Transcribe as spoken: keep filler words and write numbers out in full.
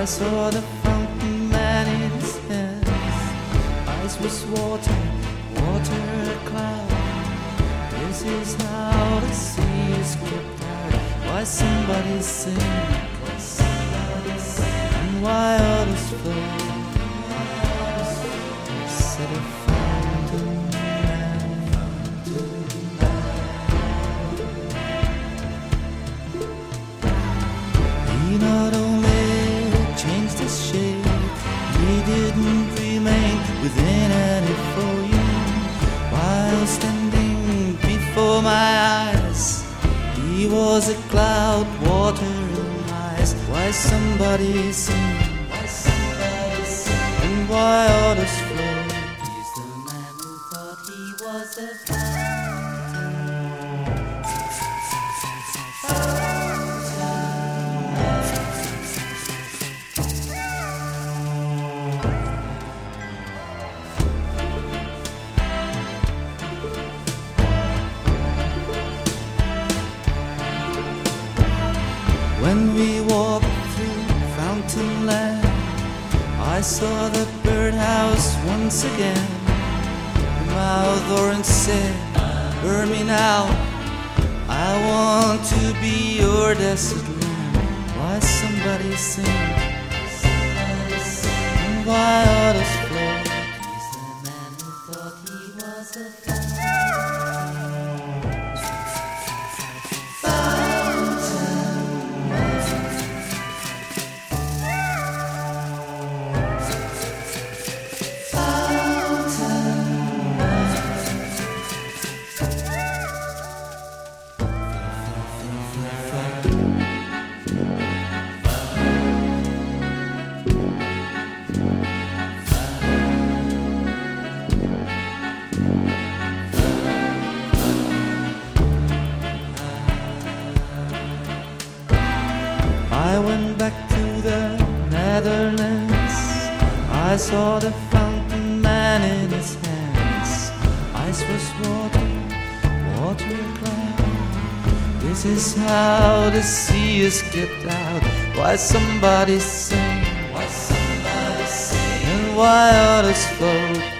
saw the fountain man in his hands. Eyes was water, water a cloud. This is how the sea is kept out. Why somebody sing, and why others flow. Said a fountain man, fountain man. He not only changed his shape, he didn't remain within any volume. While standing before my eyes, he was a cloud, water and ice. Why somebody sing, why somebody sing, and why others flow. He's the man who thought he was a fountain. When we walked through Fountain Land, I saw the birdhouse once again. The mouth orange said, burn me now, I want to be your desert land. Why somebody sing, and why others flow. He's the man who thought he was a I went back to the Netherlands. I saw the fountain man in his hands. Ice was water, water a cloud. This is how the sea is kept out. Why somebody sing, why somebody sing, and why others float.